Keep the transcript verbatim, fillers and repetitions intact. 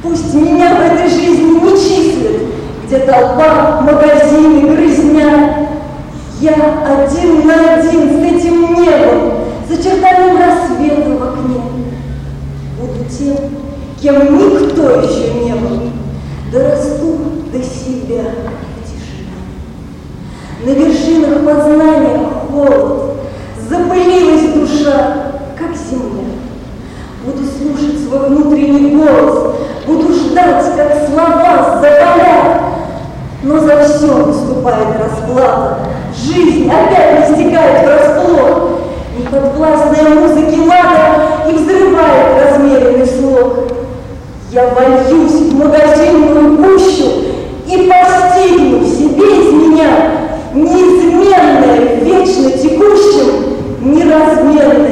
Пусть меня в этой жизни не числят, где толпа, магазины, грызня. Я один на один с этим небом, с очертанием рассвета в окне. Буду тем, кем никто еще не был, дорасту до себя в тишине. На вершинах познания холод, запылилась душа, как земля. Буду слушать свой внутренний голос, буду ждать, как слова заболят. Но за все наступает расплата, жизнь опять настигает врасплох. Неподвластная музыки лада и взрывает размеренный слог. Я вольюсь в магазинную гущу и постигну в себе из меня неизменное, вечно текущим, неразмерное